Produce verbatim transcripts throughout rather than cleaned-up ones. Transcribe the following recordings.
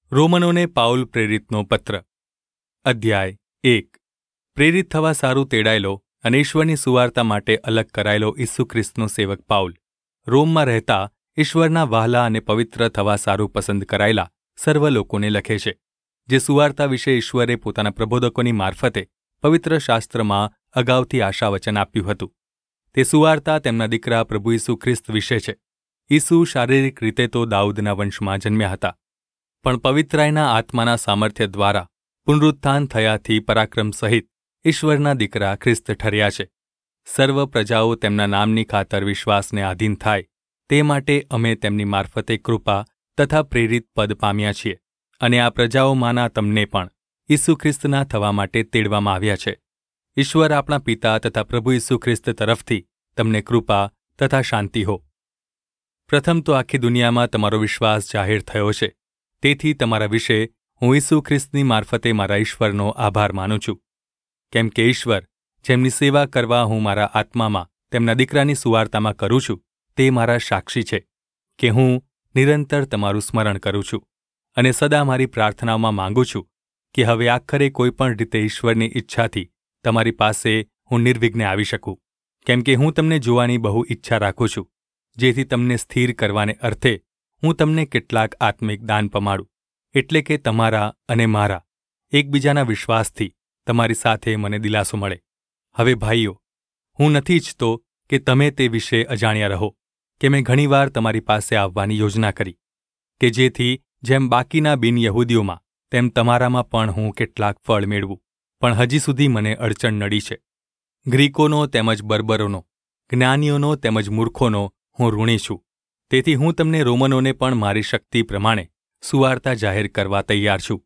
રોમનોને Paul પ્રેરિતનો પત્ર અધ્યાય એક પ્રેરિત થવા સારું તેડાયેલો અને ઈશ્વરની સુવાર્તા માટે અલગ કરાયેલો ઈસુ ખ્રિસ્તનો સેવક પાઉલ, રોમમાં રહેતા ઈશ્વરના વહાલા અને પવિત્ર થવા સારું પસંદ કરાયેલા સર્વ લોકોને લખે છે, જે સુવાર્તા વિશે ઈશ્વરે પોતાના પ્રબોધકોની મારફતે પવિત્ર શાસ્ત્રમાં અગાઉથી આશાવચન આપ્યું હતું. તે સુવાર્તા તેમના દીકરા પ્રભુ ઈસુ ખ્રિસ્ત વિશે છે. ઈસુ શારીરિક રીતે તો દાઉદના વંશમાં જન્મ્યા હતા, પણ પવિત્રાયના આત્માના સામર્થ્ય દ્વારા પુનરુત્થાન થયાથી પરાક્રમ સહિત ઈશ્વરના દીકરા ખ્રિસ્ત ઠર્યા છે. સર્વ પ્રજાઓ તેમના નામની ખાતર વિશ્વાસને આધીન થાય તે માટે અમે તેમની મારફતે કૃપા તથા પ્રેરિત પદ પામ્યા છીએ, અને આ પ્રજાઓમાંના તમને પણ ઈસુ ખ્રિસ્તના થવા માટે તેડવામાં આવ્યા છે. ઈશ્વર આપણા પિતા તથા પ્રભુ ઈસુ ખ્રિસ્ત તરફથી તમને કૃપા તથા શાંતિ હો. પ્રથમ તો આખી દુનિયામાં તમારો વિશ્વાસ જાહેર થયો છે, તેથી તમારા વિશે હું ઈસુ ખ્રિસ્તની મારફતે મારા ઈશ્વરનો આભાર માનું છું. કેમ કે ઈશ્વર, જેમની સેવા કરવા હું મારા આત્મામાં તેમના દીકરાની સુવાર્તામાં કરું છું, તે મારા સાક્ષી છે કે હું નિરંતર તમારું સ્મરણ કરું છું, અને સદા મારી પ્રાર્થનાઓમાં માંગુ છું કે હવે આખરે કોઈ પણ રીતે ઈશ્વરની ઈચ્છાથી તમારી પાસે હું નિર્વિઘ્ને આવી શકું, કેમ કે હું તમને જોવાની બહુ ઈચ્છા રાખું છું, જેથી તમને સ્થિર કરવાને અર્થે હું તમને કેટલાક આત્મિક દાન પમાડું, એટલે કે તમારા અને મારા એકબીજાના વિશ્વાસથી તમારી સાથે મને દિલાસો મળે. હવે ભાઈઓ, હું નથી ઈચ્છતો કે તમે તે વિશે અજાણ્યા રહો કે મેં ઘણીવાર તમારી પાસે આવવાની યોજના કરી, કે જેથી જેમ બાકીના બિનયહૂદીઓમાં તેમ તમારામાં પણ હું કેટલાક ફળ મેળવું, પણ હજી સુધી મને અડચણ નડી છે. ગ્રીકોનો તેમજ બર્બરોનો, જ્ઞાનીઓનો તેમજ મૂર્ખોનો હું ઋણી છું. તેથી હું તમને રોમનોને પણ મારી શક્તિ પ્રમાણે સુવાર્તા જાહેર કરવા તૈયાર છું.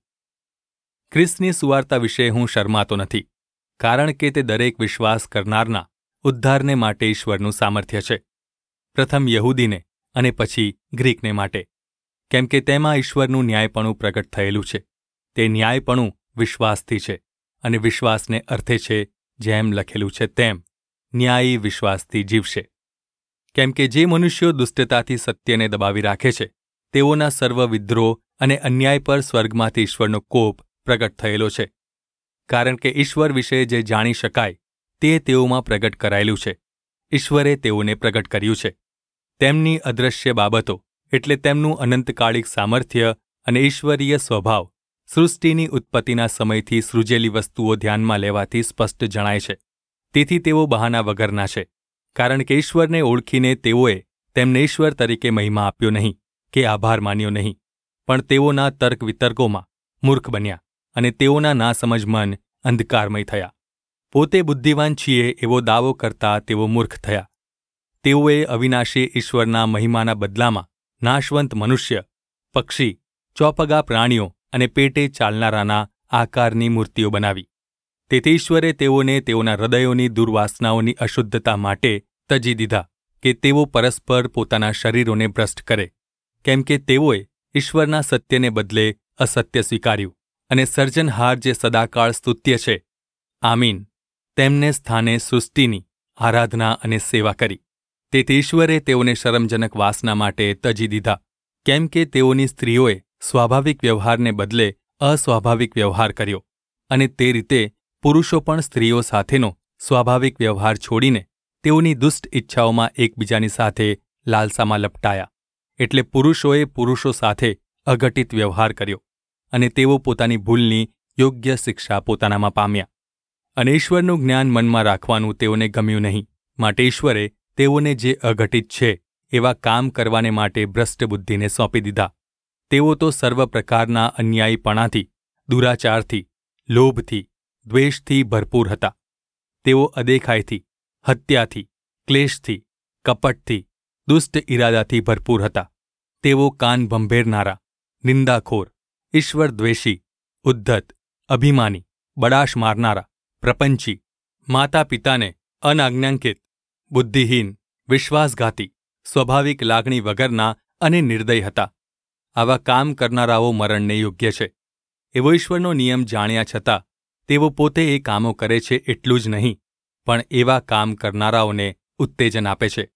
ખ્રિસ્તની સુવાર્તા વિશે હું શરમાતો નથી, કારણ કે તે દરેક વિશ્વાસ કરનારના ઉદ્ધારને માટે ઈશ્વરનું સામર્થ્ય છે, પ્રથમ યહૂદીને અને પછી ગ્રીકને માટે, કેમ કે તેમાં ઈશ્વરનું ન્યાયપણું પ્રગટ થયેલું છે. તે ન્યાયપણું વિશ્વાસથી છે, અને વિશ્વાસને અર્થે છે જેમ લખેલું છે તેમ, ન્યાયી વિશ્વાસથી જીવશે. કેમ કે જે મનુષ્યો દુષ્ટતાથી સત્યને દબાવી રાખે છે, તેઓના સર્વ વિદ્રોહ અને અન્યાય પર સ્વર્ગમાંથી ઈશ્વરનો કોપ પ્રગટ થયેલો છે. કારણ કે ઈશ્વર વિશે જે જાણી શકાય તે તેઓમાં પ્રગટ કરાયેલું છે. ઈશ્વરે તેઓને પ્રગટ કર્યું છે. તેમની અદૃશ્ય બાબતો, એટલે તેમનું અનંતકાળિક સામર્થ્ય અને ઈશ્વરીય સ્વભાવ સૃષ્ટિની ઉત્પત્તિના સમયથી સૃજેલી વસ્તુઓ ધ્યાનમાં લેવાથી સ્પષ્ટ જણાય છે. તેથી તેઓ બહાના વગરના છે, કારણ કે ઈશ્વરને ઓળખીને તેઓએ તેમને ઈશ્વર તરીકે મહિમા આપ્યો નહીં કે આભાર માન્યો નહીં, પણ તેઓના તર્ક વિતર્કોમાં મૂર્ખ બન્યા, અને તેઓના નાસમજ મન અંધકારમય થયા. પોતે બુદ્ધિવાન છીએ એવો દાવો કરતા તેઓ મૂર્ખ થયા. તેઓએ અવિનાશી ઈશ્વરના મહિમાના બદલામાં નાશવંત મનુષ્ય, પક્ષી, ચોપગા પ્રાણીઓ અને પેટે ચાલનારાના આકારની મૂર્તિઓ બનાવી. તેથી ઈશ્વરે તેઓને તેઓના હૃદયોની દુર્વાસનાઓની અશુદ્ધતા માટે તજી દીધા, કે તેઓ પરસ્પર પોતાના શરીરોને ભ્રષ્ટ કરે, કેમ કે તેઓએ ઈશ્વરના સત્યને બદલે અસત્ય સ્વીકાર્યું, અને સર્જનહાર જે સદાકાળ સ્તુત્ય છે, આમીન, તેમને સ્થાને સૃષ્ટિની આરાધના અને સેવા કરી. તેથી ઈશ્વરે તેઓને શરમજનક વાસના માટે તજી દીધા, કેમ કે તેઓની સ્ત્રીઓએ સ્વાભાવિક વ્યવહારને બદલે અસ્વાભાવિક વ્યવહાર કર્યો, અને તે રીતે પુરુષો પણ સ્ત્રીઓ સાથેનો સ્વાભાવિક વ્યવહાર છોડીને તેઓની દુષ્ટ ઈચ્છાઓમાં એકબીજાની સાથે લાલસામાં લપટાયા. એટલે પુરુષોએ પુરુષો સાથે અઘટિત વ્યવહાર કર્યો, અને તેઓ પોતાની ભૂલની યોગ્ય શિક્ષા પોતાનામાં પામ્યા. અને ઈશ્વરનું જ્ઞાન મનમાં રાખવાનું તેઓને ગમ્યું નહીં, માટે ઈશ્વરે તેઓને જે અઘટિત છે એવા કામ કરવાને માટે ભ્રષ્ટ બુદ્ધિને સોંપી દીધા. તેઓ તો સર્વ પ્રકારના અન્યાયીપણાથી, દુરાચારથી, લોભથી, દ્વેષથી ભરપૂર હતા. તેઓ અદેખાઈથી, હત્યાથી, ક્લેશથી, કપટથી, દુષ્ટ ઇરાદાથી ભરપૂર હતા. તેઓ કાન ભંભેરનારા, નિંદાખોર, ઈશ્વરદ્વેષી, ઉદ્ધત, અભિમાની, બડાશ મારનારા, પ્રપંચી, માતા પિતાને અનાજ્ઞાંકિત, બુદ્ધિહીન, વિશ્વાસઘાતી, સ્વાભાવિક લાગણી વગરના અને નિર્દય હતા. આવા કામ કરનારાઓ મરણને યોગ્ય છે. એવો ઈશ્વરનો નિયમ જાણ્યા છતાં તેઓ પોતે એ કામો કરે છે એટલું જ નહીં, પણ એવા કામ કરનારાઓને ઉત્તેજન આપે છે.